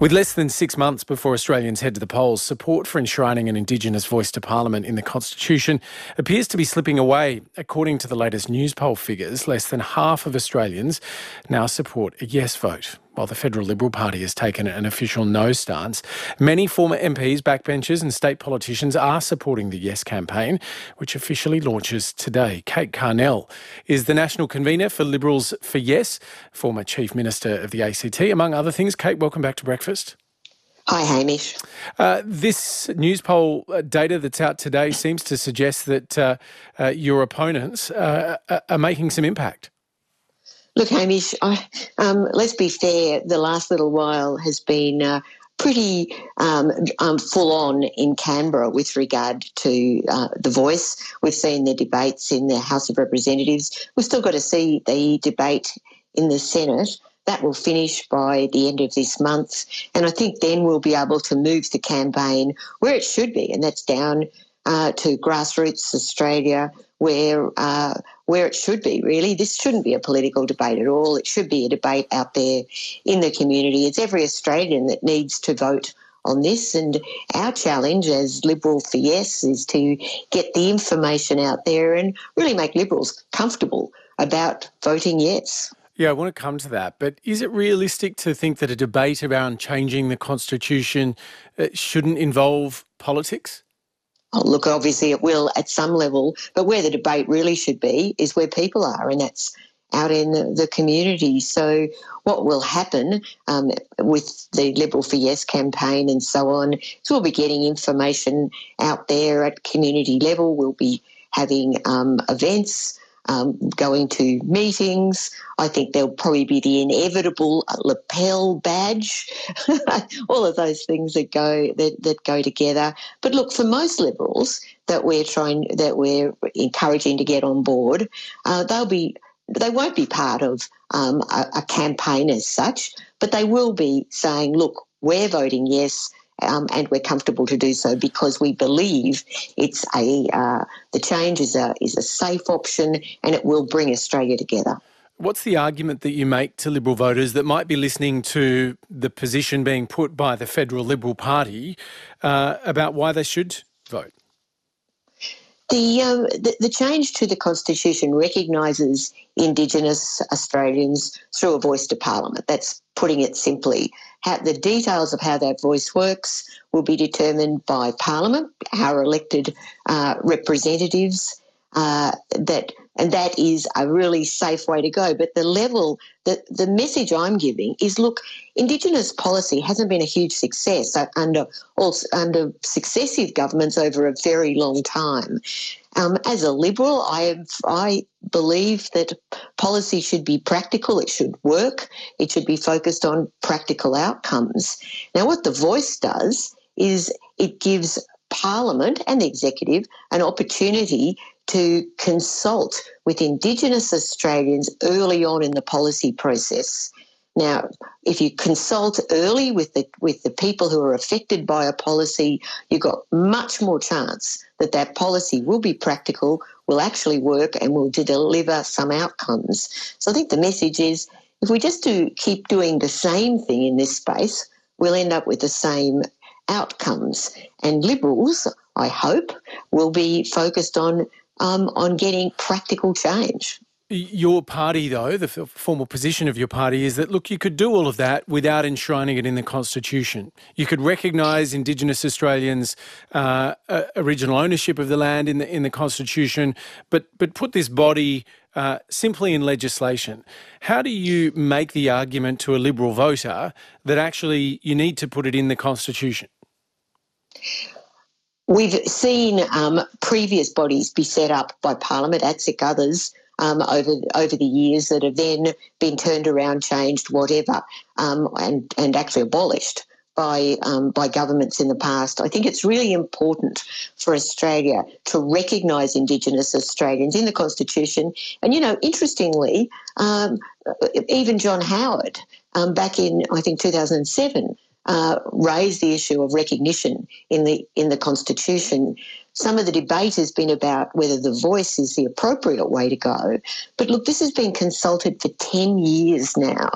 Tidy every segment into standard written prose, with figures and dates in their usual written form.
With less than 6 months before Australians head to the polls, support for enshrining an Indigenous voice to Parliament in the Constitution appears to be slipping away. According to the latest news poll figures, less than half of Australians now support a yes vote, while the Federal Liberal Party has taken an official no stance. Many former MPs, backbenchers and state politicians are supporting the Yes campaign, which officially launches today. Kate Carnell is the national convener for Liberals for Yes, former Chief Minister of the ACT, among other things. Kate, welcome back to Breakfast. Hi, Hamish. This news poll data that's out today seems to suggest that your opponents are making some impact. Look, Hamish, let's be fair, the last little while has been pretty full on in Canberra with regard to the voice. We've seen the debates in the House of Representatives. We've still got to see the debate in the Senate. That will finish by the end of this month. And I think then we'll be able to move the campaign where it should be, and that's down to grassroots Australia, where it should be, really. This shouldn't be a political debate at all. It should be a debate out there in the community. It's every Australian that needs to vote on this, and our challenge as Liberal for Yes is to get the information out there and really make Liberals comfortable about voting yes. Yeah, I want to come to that, but is it realistic to think that a debate around changing the Constitution shouldn't involve politics? Oh, look, obviously it will at some level, but where the debate really should be is where people are, and that's out in the community. So what will happen with the Liberal for Yes campaign and so on is we'll be getting information out there at community level. We'll be having events, going to meetings. I think there'll probably be the inevitable lapel badge, all of those things that go together. But look, for most Liberals that we're encouraging to get on board, they won't be part of a campaign as such, but they will be saying, look, we're voting yes. And we're comfortable to do so because we believe it's the change is a safe option and it will bring Australia together. What's the argument that you make to Liberal voters that might be listening to the position being put by the Federal Liberal Party about why they should vote? The change to the Constitution recognises Indigenous Australians through a voice to Parliament. That's putting it simply. The details of how that voice works will be determined by Parliament, our elected representatives, and that is a really safe way to go. But the message I'm giving is, look, Indigenous policy hasn't been a huge success under successive governments over a very long time. As a Liberal, I believe that policy should be practical, it should work, it should be focused on practical outcomes. Now, what the voice does is it gives Parliament and the Executive an opportunity to consult with Indigenous Australians early on in the policy process. Now, if you consult early with the people who are affected by a policy, you've got much more chance that that policy will be practical, will actually work and will deliver some outcomes. So I think the message is if we just keep doing the same thing in this space, we'll end up with the same outcomes. And Liberals, I hope, will be focused on getting practical change. Your party, though, the formal position of your party is that, look, you could do all of that without enshrining it in the Constitution. You could recognise Indigenous Australians' original ownership of the land in the Constitution, but put this body simply in legislation. How do you make the argument to a Liberal voter that actually you need to put it in the Constitution? We've seen previous bodies be set up by Parliament, ATSIC, others, over the years that have then been turned around, changed, whatever, and actually abolished by governments in the past. I think it's really important for Australia to recognise Indigenous Australians in the Constitution. And, interestingly, even John Howard, back in, I think, 2007, raised the issue of recognition in the Constitution. Some of the debate has been about whether the voice is the appropriate way to go. But look, this has been consulted for 10 years now.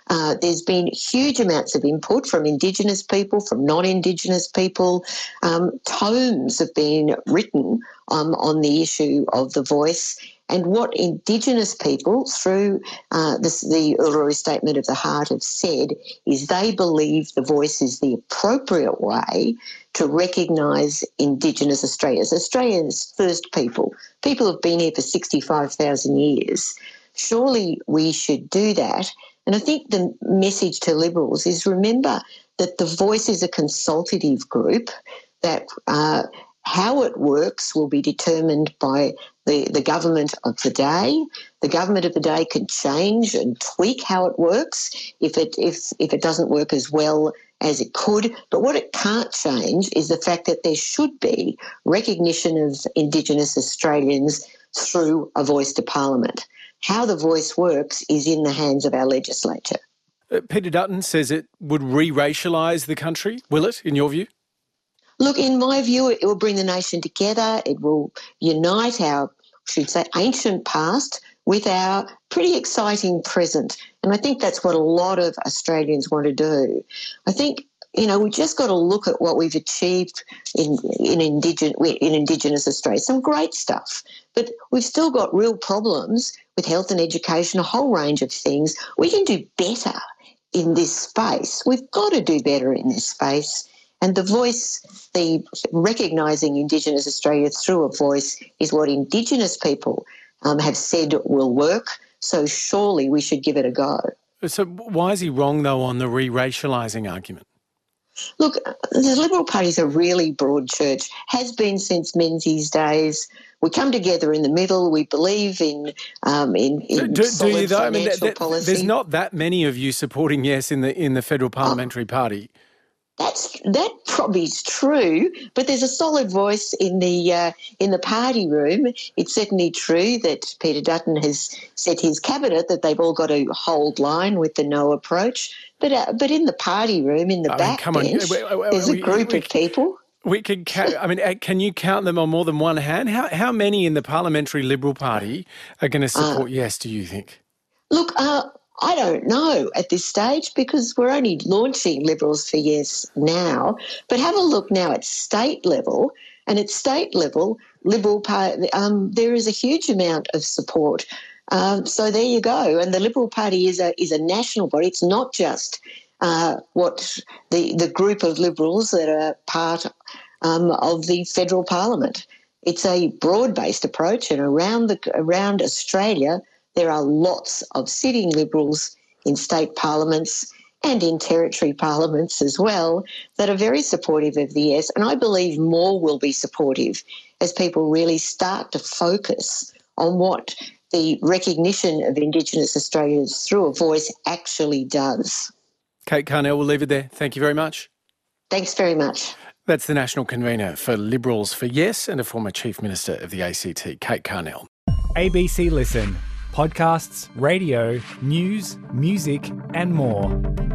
There's been huge amounts of input from Indigenous people, from non-Indigenous people. Tomes have been written on the issue of the voice. And what Indigenous people, through the Uluru Statement of the Heart, have said is they believe the voice is the appropriate way to recognise Indigenous Australians, Australia's first people. People have been here for 65,000 years. Surely we should do that. And I think the message to Liberals is remember that the voice is a consultative group, that how it works will be determined by the government of the day. The government of the day can change and tweak how it works if it doesn't work as well as it could. But what it can't change is the fact that there should be recognition of Indigenous Australians through a voice to Parliament. How the voice works is in the hands of our legislature. Peter Dutton says it would re-racialise the country. Will it, in your view? Look, in my view, it will bring the nation together. It will unite our, ancient past with our pretty exciting present. And I think that's what a lot of Australians want to do. I think, we just got to look at what we've achieved in Indigenous Australia. Some great stuff. But we've still got real problems with health and education, a whole range of things. We can do better in this space. We've got to do better in this space. And the voice, the recognising Indigenous Australia through a voice is what Indigenous people have said will work. So surely we should give it a go. So why is he wrong, though, on the re-racialising argument? Look, the Liberal Party is a really broad church, has been since Menzies' days. We come together in the middle. We believe in solid financial policy. There's not that many of you supporting yes in the federal parliamentary party. That probably is true, but there's a solid voice in the party room. It's certainly true that Peter Dutton has said his cabinet that they've all got to hold line with the no approach. But in the party room, in the backbench, there's a group of people. We can can you count them on more than one hand? How many in the Parliamentary Liberal Party are going to support yes, do you think? Look, I don't know at this stage because we're only launching Liberals for Yes now. But have a look now at state level, and at state level, Liberal Party, there is a huge amount of support. So there you go. And the Liberal Party is a national body. It's not just what the group of Liberals that are part of the federal parliament. It's a broad-based approach, and around Australia, there are lots of sitting Liberals in state parliaments and in territory parliaments as well that are very supportive of the yes, and I believe more will be supportive as people really start to focus on what the recognition of Indigenous Australians through a voice actually does. Kate Carnell, we'll leave it there. Thank you very much. Thanks very much. That's the National Convener for Liberals for Yes and a former Chief Minister of the ACT, Kate Carnell. ABC Listen. Podcasts, radio, news, music and more.